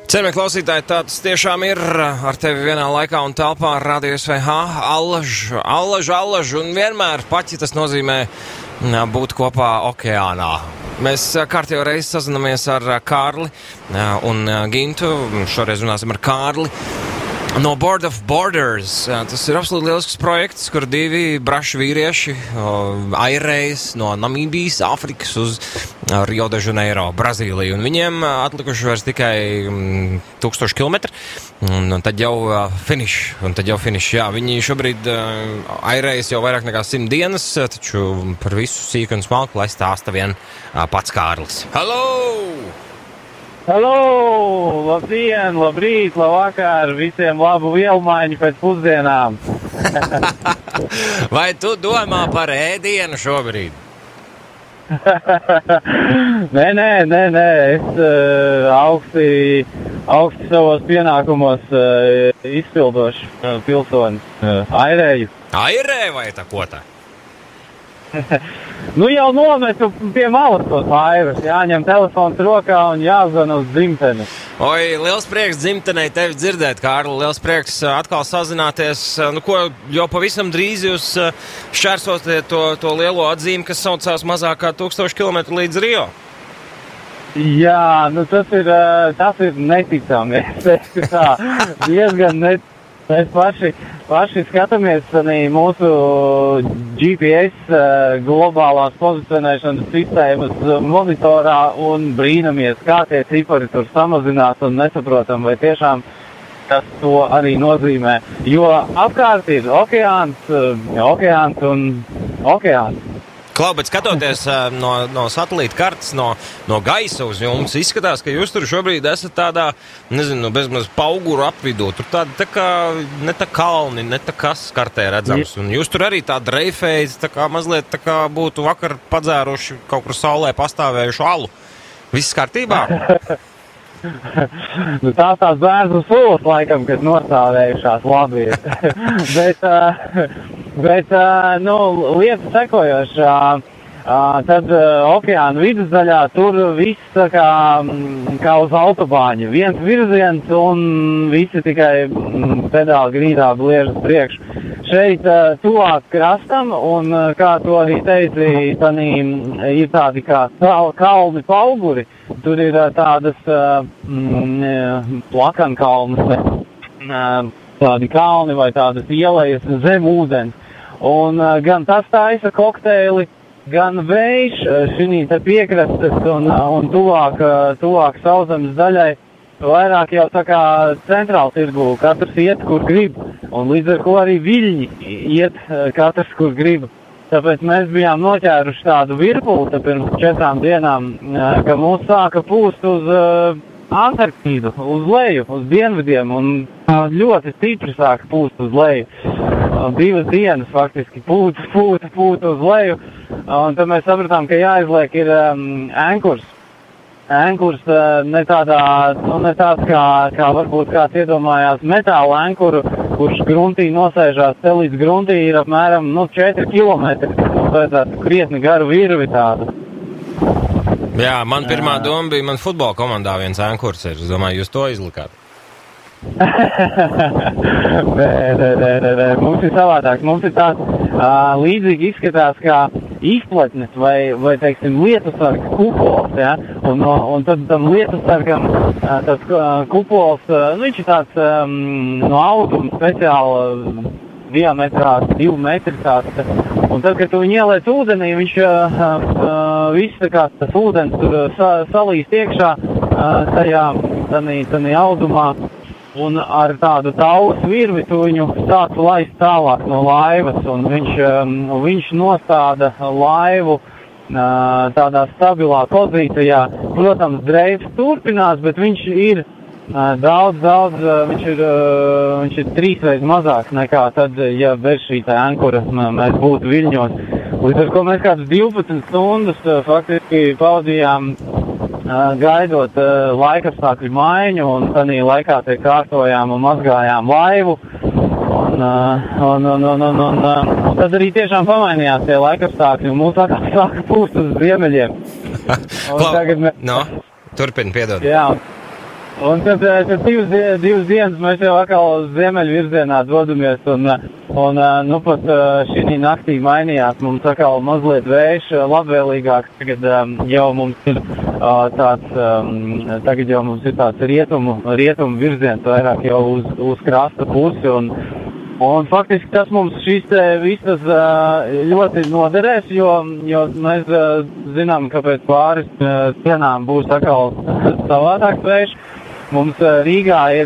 Cienījamie klausītāji, tāds tiešām ir ar tevi vienā laikā un telpā Radio SVH, allaž, un vienmēr pat, ja tas nozīmē būt kopā okeānā. Mēs kārtējo reizi sazinamies ar Kārli un Gintu, šoreiz runāsim ar Kārli. No Board of Borders. Tas ir absolūti lielisks projekts, kur divi braši vīrieši airējas no Namībijas, Āfrikas uz Rio de Janeiro, Brazīliju. Un viņiem atlikuši vairs tikai 1000 kilometri, un tad jau finish. Jā, viņi šobrīd airējas jau vairāk nekā 100 dienas, taču par visu sīku un smalku, lai stāsta vien pats Kārlis. Hello! Labdien, labrīt, labvakar, visiem labu vielmaiņu pēc pusdienām. Vai tu domā par ēdienu šobrīd? Nē, es augsti savos pienākumos izpildošu pilsonis airēju. Airē vai tā ko tā? Nu jau nometu pie malas tos airus, jāņem telefons rokā un jāzvana uz dzimteni. Oi, liels prieks dzimtenei tevi dzirdēt, Kārli, liels prieks atkal sazināties. Nu ko, jau pavisam drīz jūs šķērsosiet to lielo atzīmi, kas saucās mazāk kā 1000 kilometru līdz Rio. Jā, nu tas ir neticami, es teiktu tā, diezgan neticami. Mēs paši skatāmies mūsu GPS globālās pozicionēšanas sistēmas monitorā un brīnamies, kā tie cipari tur samazinās un nesaprotam, vai tiešām tas to arī nozīmē. Jo apkārt ir okeāns un okeāns. Klau, bet skatoties no satelīta kartes, no gaisa uz jums, izskatās, ka jūs tur šobrīd esat tādā, nezinu, bezmaz pauguru apvidū. Tur tāda tā kā, ne tā kalni, ne tā kas kartē redzams. Un jūs tur arī tā dreifējas, tā kā mazliet tā kā būtu vakar padzēruši kaut kur saulē pastāvējušu alu. Viss kārtībā? Nu, tās bērnu sulas, laikam, kad nostāvējušās labi. bet lieta sekojošā, tad okeāna vidusdaļā tur viss tā kā uz autobāņa. Viens virziens un visi tikai pedāli grīdā bliežas priekš. Šeit tuvāk krastam, un kā to arī teici, ir tādi kā kalni pauguri. Tur ir tādas plakankalnas, tādi kalni vai tādas ielejas zem ūdens. Un gan tas taisa kokteili, gan vējš šī te piekrastes un tuvāk sauszemes daļai. Vairāk jau tā kā centrāla tirgu, katrs iet, kur grib, un līdz ar ko arī viļņi iet katrs, kur grib. Tāpēc mēs bijām noķēruši tādu virpuli pirms 4 dienām, ka mūs sāka pūst uz Antarktīdu, uz leju, uz dienvidiem, un ļoti stipri sāka pūst uz leju. 2 dienas faktiski pūta uz leju, un tad mēs sapratām, ka jāizliek ir ankurs. Ankurs ne tāds kā varbūt kāds iedomājās metāla ankuru, kurš gruntī nosēžās te līdz gruntī ir apmēram 4 kilometri. Tātad krietni garu virvi tādu. Jā, man pirmā doma bija, man futbola komandā viens ankurs ir. Es domāju, jūs to izlikāt. Nē. Mums ir savādāk. Mums ir tāds līdzīgi izskatās kā izplatnes vai teiksim, lietusarga kupols, ja? Un tad tam lietusargam tas kupols, viņš ir tāds no auduma speciāli diametrā 2 metri tāds. Un tad, kad tu viņu ieliec ūdenī, viņš viss tā kā tas ūdens tur salīst iekšā tajā audumā. Un ar tādu tausu virvi tu viņu sācu laist tālāk no laivas, un viņš nostāda laivu tādā stabilā pozīcijā. Protams, dreifs turpinās, bet viņš ir daudz, viņš ir 3 reizes mazāks nekā tad, ja bez šī tā ankura mēs būtu viļņos. Līdz ar ko mēs kādas 12 stundas faktiski pavadījām gaidot laikapstākļu maiņu, un tādā laikā te kārtojām un mazgājām laivu. Un tad arī tiešām pamainījās tie laikapstākļi, un mūs sāka pūst uz ziemeļiem. Turpini, piedod. Jā, Un tad divas dienas mēs jau atkal ziemeļu virzienā dodamies, un nu pat šī naktī mainījās mums atkal mazliet vējš labvēlīgāks. Tagad jau mums ir tāds rietumu virziens vairāk jau uz krasta pusi, un faktiski tas mums šīs visas ļoti noderēs, jo mēs zinām, ka pēc pāris dienām būs atkal savādāks vējš. Mums Rīgā ir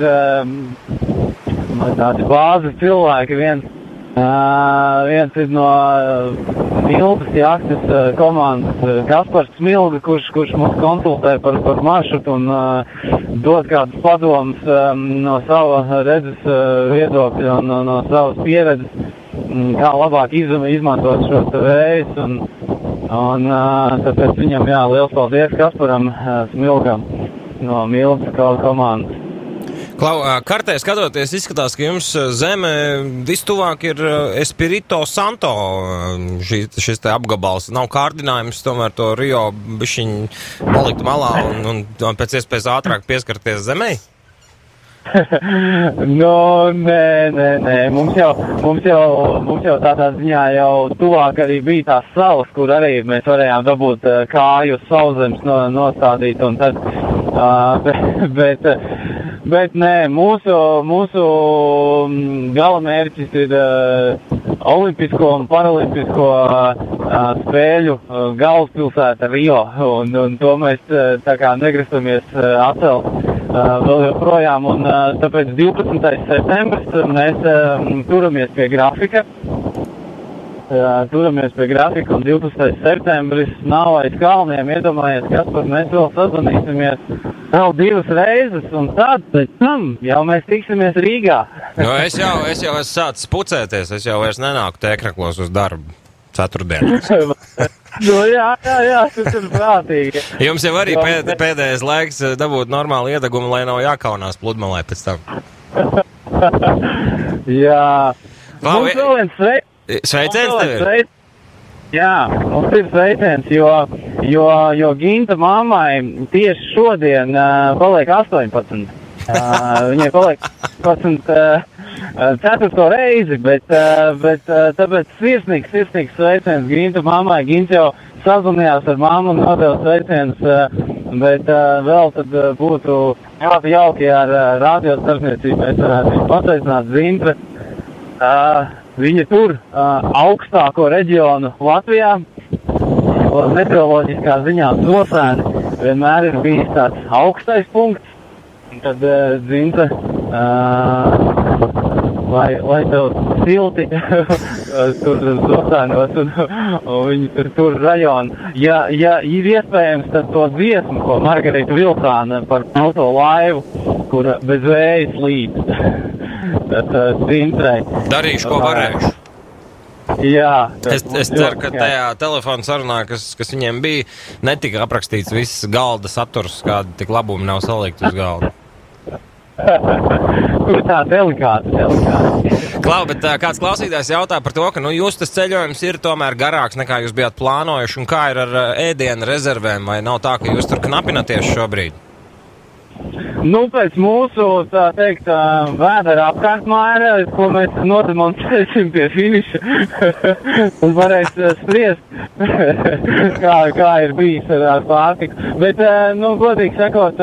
tādi bāzes cilvēki, viens ir no Mildas jahtas komandas Kaspars Smilga, kurš mums konsultē par maršrutu un dod kādus padomus no sava redzes viedokļa un no savas pieredzes, kā labāk izmantot šos vējus, un tāpēc viņam liels paldies Kasparam Smilgam no Mildas komandas. Klau, kartē skatoties, izskatās, ka jums zeme vistuvāk ir Espirito Santo šis te apgabals. Nav kārdinājums tomēr to Rio bišķiņ palikt malā un pēc iespējas ātrāk pieskarties zemei? No, nē. Mums jau tādā ziņā jau tuvāk arī bija tās salas, kur arī mēs varējām dabūt kāju uz sauszemes nostādīt, un tad, bet nē, mūsu galamērķis ir olimpisko un paralimpisko spēļu galvaspilsēta Rio, un to mēs tā kā negrasamies atcelt vēl joprojām, un tāpēc 12. septembris mēs turamies pie grafika. Un 12. septembris nav aiz kalniem, iedomājies, Kaspar, mēs vēl sazvanīsimies vēl 2 reizes, un tad pēc tam jau mēs tiksimies Rīgā. No, es jau esmu sācis pucēties, es jau vairs nenāku tēkraklos uz darbu ceturtdienās. No, jā, tas ir prātīgi. Jums jau arī pēdējais laiks dabūt normālu iedegumu, lai nav jākaunās pludmalē pēc tam. Jā. Mums vēl viens sveiciens tev ir? Jā, mums ir sveiciens, jo Ginta mammai tieši šodien paliek 18. Viņai paliek 4. reizi, bet tāpēc sirsnīgs sveiciens Ginta mammai. Ginta jau sazvanījās ar mammu un nodeva sveiciens, bet vēl tad būtu ļoti jauki ar radio starpniecību. Mēs varētu pateicināt Zintre. Viņa tur augstāko reģionu Latvijā, meteoroloģiskā ziņā Zosēni vienmēr ir bijis tāds augstais punkts. Un tad Zinta, lai tev silti tur Zosēnos un viņi tur rajonu. Ja ir iespējams, tad to dziesmu, ko Margarita Vilcāna par auto laivu, kura bez vējas līd. Darīšu, ko varēšu. Jā. Es ceru, ka tajā telefona sarunā, kas viņiem bija, netika aprakstīts viss galda saturs, kāda tik labumi nav salikt uz galda. Tā delikāti. Klau, bet kāds klausītājs jautā par to, ka jūs tas ceļojums ir tomēr garāks nekā jūs bijāt plānojuši, un kā ir ar ēdienu rezervēm, vai nav tā, ka jūs tur knapinaties šobrīd? Nu, pēc mūsu, tā teikt, vēdera apkārtmāra, ko mēs nodemonstrēsim pie finiša, un varēs spriest, kā ir bijis ar pārtiku. Bet, godīgi sakot,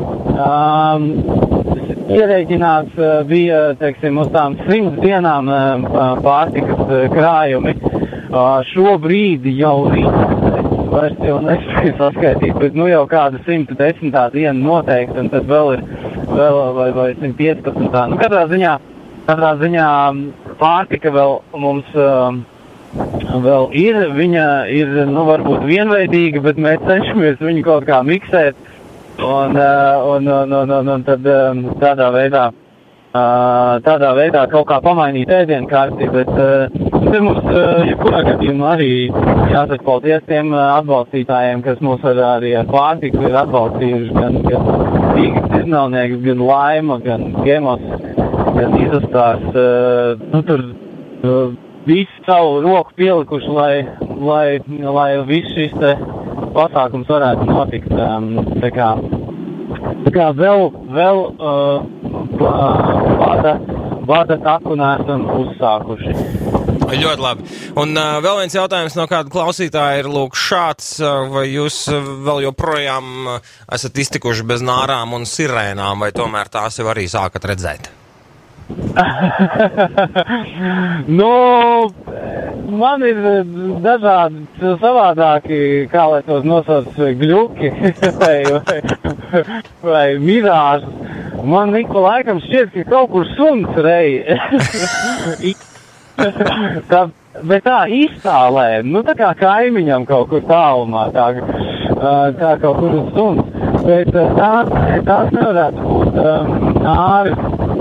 ierēķināts bija, teiksim, uz tām 100 dienām pārtikas krājumi. Šobrīd jau vairs jau nespēju saskaitīt, bet jau kāda 110. diena noteikti, un tad vēl ir vai 115. Katrā ziņā pārtika vēl mums vēl ir, viņa ir, varbūt vienveidīga, bet mēs cenšamies viņu kaut kā miksēt, un tad tādā veidā kaut kā pamainīt ēdienu kārtību, bet te mums, jebkurā gadījumā arī jāsaka paldies tiem atbalstītājiem, kas mūs arī ar pārtiku ir atbalstījuši, gan Rīgas izmelnieks, gan Laima, gan Gemos, gan Izastārs, tur visi savu roku pielikuši, lai viss šis te pasākums varētu notikt, tā kā vēl vada taku nesam uzsākuši. Ļoti labi. Un vēl viens jautājums no kāda klausītāja ir lūk šāds, vai jūs vēl joprojām esat iztikuši bez nārām un sirēnām, vai tomēr tās jau arī sākat redzēt? Nu, man ir dažādi savādāki, kā lai tos nosauc, gļuki vai mirāžas. Man ik pa laikam šķiet, ka kaut kur suns rei. Bet tā iztālē, nu tā kā kaimiņam kaut kur tālumā, tā kaut kur uz suns. Bet tās nevarētu būt āri.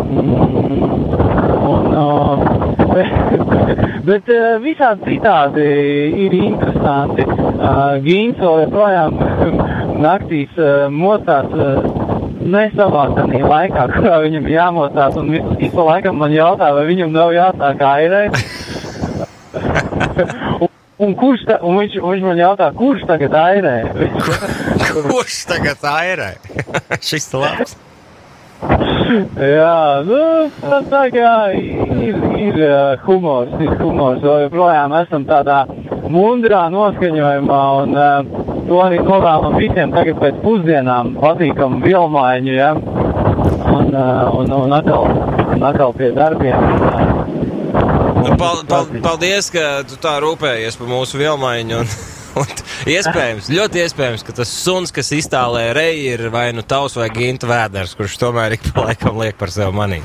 Bet visādi citādi ir interesanti. Gīns vēl joprojām naktīs mostās nesavākanī laikā, kurā viņam jāmostās, un ik pa laikam man jautā, vai viņam nav jāsāk airēt. Un viņš man jautā, kurš tagad airē? Kurš tagad airē? Šis labs. Jā, nu, tā kā ir humors, vēl joprojām esam tādā mundrā noskaņojumā, un to arī novēlam visiem tagad pēc pusdienām patīkamu vielmaiņu, ja, un atkal pie darbiem. Nu, paldies, ka tu tā rūpējies par mūsu vielmaiņu, un iespējams, ļoti iespējams, ka tas suns, kas iztālē rei, ir vai nu tavs vai Ginta vēders, kurš tomēr ik pa laikam liek par sevi manī.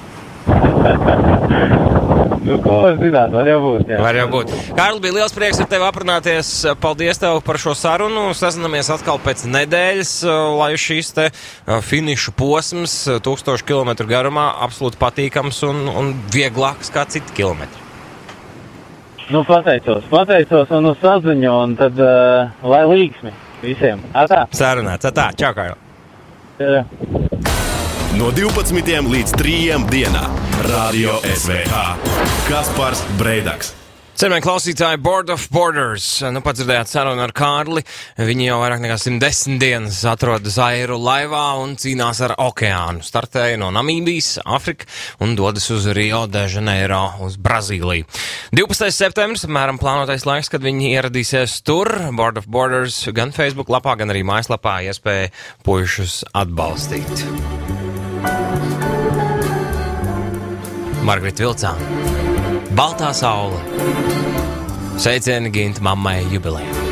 Nu, ko zināt, var jau būt, jā. Var jau būt. Kārli, bija liels prieks ar tevi aprunāties. Paldies tev par šo sarunu. Sazinamies atkal pēc nedēļas, lai šīs te finišu posms 1000 kilometru garumā absolūti patīkams un vieglāks kā citi kilometri. Nu, pateicos un uz saziņu, un tad lai līgsmi visiem. Atā. Sarunāts. Atā. Čau, Kārli. Jā. No 12 līdz 3 dienā Radio SVH. Kaspars Breidaks. Cienījamie klausītāji, Board of Borders. Nu, pat dzirdējāt sarunu ar Kārli. Viņi jau vairāk nekā 110 dienas atrodas Airu laivā un cīnās ar okeānu. Startēja no Namībijas, Afrika un dodas uz Rio de Janeiro, uz Brazīliju. 12. septembris, apmēram plānotais laiks, kad viņi ieradīsies tur. Board of Borders gan Facebook lapā, gan arī mājaslapā iespēja puišus atbalstīt. Margarita Vilcāne, Baltā saule, sveicieni Ginta mammai jubilejā.